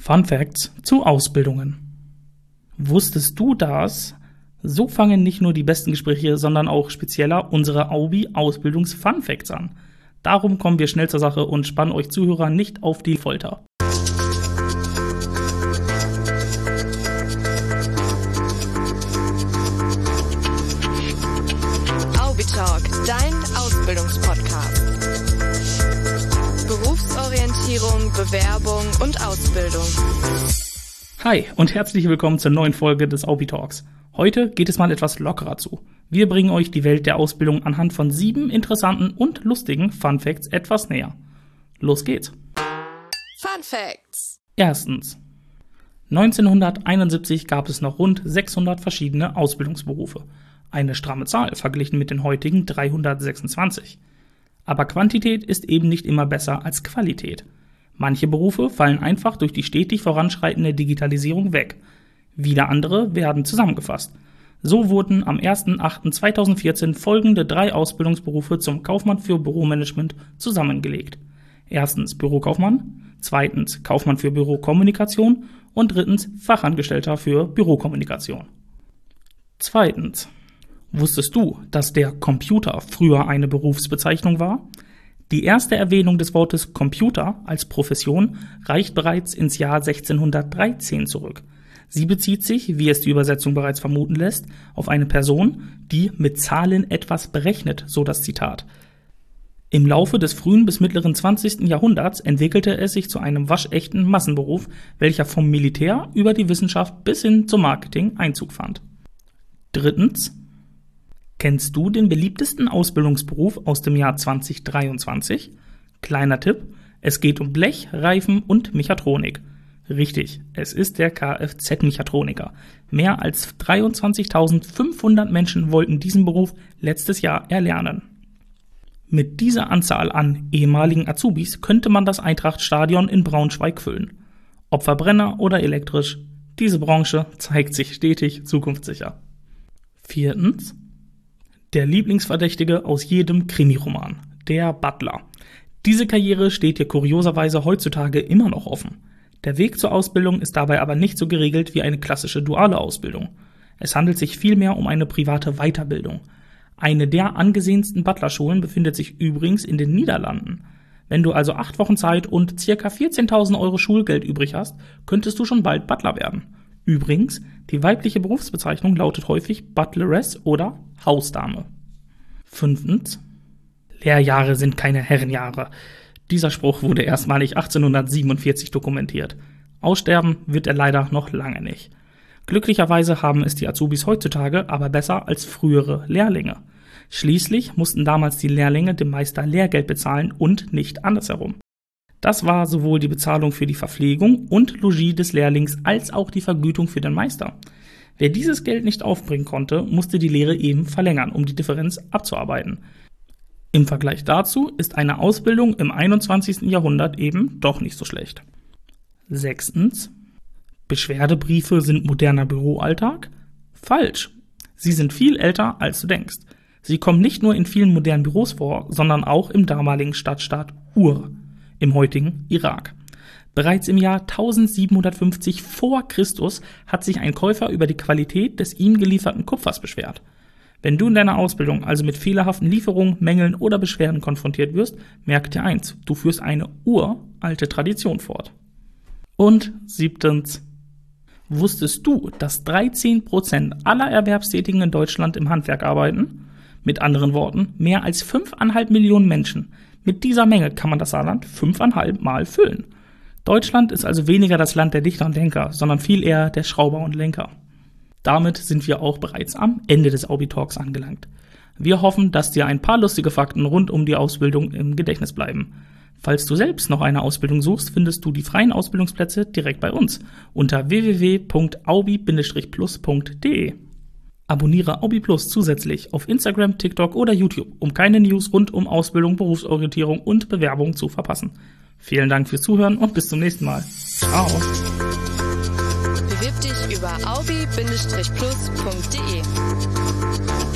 Fun Facts zu Ausbildungen. Wusstest du das? So fangen nicht nur die besten Gespräche, sondern auch spezieller unsere Aubi-Ausbildungs-Fun Facts an. Darum kommen wir schnell zur Sache und spannen euch Zuhörer nicht auf die Folter. Aubi Talk, dein Ausbildungspodcast. Berufsorientierung, Bewerbung und Ausbildung. Hi und herzlich willkommen zur neuen Folge des Aubi Talks. Heute geht es mal etwas lockerer zu. Wir bringen euch die Welt der Ausbildung anhand von 7 interessanten und lustigen Fun Facts etwas näher. Los geht's! Fun Facts. Erstens. 1971 gab es noch rund 600 verschiedene Ausbildungsberufe. Eine stramme Zahl verglichen mit den heutigen 326. Aber Quantität ist eben nicht immer besser als Qualität. Manche Berufe fallen einfach durch die stetig voranschreitende Digitalisierung weg. Wieder andere werden zusammengefasst. So wurden am 01.08.2014 folgende 3 Ausbildungsberufe zum Kaufmann für Büromanagement zusammengelegt. Erstens Bürokaufmann, zweitens Kaufmann für Bürokommunikation und drittens Fachangestellter für Bürokommunikation. Zweitens. Wusstest du, dass der Computer früher eine Berufsbezeichnung war? Die erste Erwähnung des Wortes Computer als Profession reicht bereits ins Jahr 1613 zurück. Sie bezieht sich, wie es die Übersetzung bereits vermuten lässt, auf eine Person, die mit Zahlen etwas berechnet, so das Zitat. Im Laufe des frühen bis mittleren 20. Jahrhunderts entwickelte es sich zu einem waschechten Massenberuf, welcher vom Militär über die Wissenschaft bis hin zum Marketing Einzug fand. Drittens. Kennst du den beliebtesten Ausbildungsberuf aus dem Jahr 2023? Kleiner Tipp, es geht um Blech, Reifen und Mechatronik. Richtig, es ist der Kfz-Mechatroniker. Mehr als 23.500 Menschen wollten diesen Beruf letztes Jahr erlernen. Mit dieser Anzahl an ehemaligen Azubis könnte man das Eintracht-Stadion in Braunschweig füllen. Ob Verbrenner oder elektrisch, diese Branche zeigt sich stetig zukunftssicher. Viertens. Der Lieblingsverdächtige aus jedem Krimiroman, der Butler. Diese Karriere steht dir kurioserweise heutzutage immer noch offen. Der Weg zur Ausbildung ist dabei aber nicht so geregelt wie eine klassische duale Ausbildung. Es handelt sich vielmehr um eine private Weiterbildung. Eine der angesehensten Butlerschulen befindet sich übrigens in den Niederlanden. Wenn du also 8 Wochen Zeit und ca. 14.000 Euro Schulgeld übrig hast, könntest du schon bald Butler werden. Übrigens, die weibliche Berufsbezeichnung lautet häufig Butleress oder Hausdame. 5. Lehrjahre sind keine Herrenjahre. Dieser Spruch wurde erstmalig 1847 dokumentiert. Aussterben wird er leider noch lange nicht. Glücklicherweise haben es die Azubis heutzutage aber besser als frühere Lehrlinge. Schließlich mussten damals die Lehrlinge dem Meister Lehrgeld bezahlen und nicht andersherum. Das war sowohl die Bezahlung für die Verpflegung und Logis des Lehrlings als auch die Vergütung für den Meister. Wer dieses Geld nicht aufbringen konnte, musste die Lehre eben verlängern, um die Differenz abzuarbeiten. Im Vergleich dazu ist eine Ausbildung im 21. Jahrhundert eben doch nicht so schlecht. 6. Beschwerdebriefe sind moderner Büroalltag? Falsch. Sie sind viel älter, als du denkst. Sie kommen nicht nur in vielen modernen Büros vor, sondern auch im damaligen Stadtstaat Ur, im heutigen Irak. Bereits im Jahr 1750 vor Christus hat sich ein Käufer über die Qualität des ihm gelieferten Kupfers beschwert. Wenn du in deiner Ausbildung also mit fehlerhaften Lieferungen, Mängeln oder Beschwerden konfrontiert wirst, merk dir eins, du führst eine uralte Tradition fort. Und 7. Wusstest du, dass 13% aller Erwerbstätigen in Deutschland im Handwerk arbeiten? Mit anderen Worten, mehr als 5,5 Millionen Menschen. Mit dieser Menge kann man das Saarland 5,5 Mal füllen. Deutschland ist also weniger das Land der Dichter und Denker, sondern viel eher der Schrauber und Lenker. Damit sind wir auch bereits am Ende des Aubi Talks angelangt. Wir hoffen, dass dir ein paar lustige Fakten rund um die Ausbildung im Gedächtnis bleiben. Falls du selbst noch eine Ausbildung suchst, findest du die freien Ausbildungsplätze direkt bei uns unter www.aubi-plus.de. Abonniere Aubi Plus zusätzlich auf Instagram, TikTok oder YouTube, um keine News rund um Ausbildung, Berufsorientierung und Bewerbung zu verpassen. Vielen Dank fürs Zuhören und bis zum nächsten Mal. Ciao. Bewirb dich über aubi-plus.de.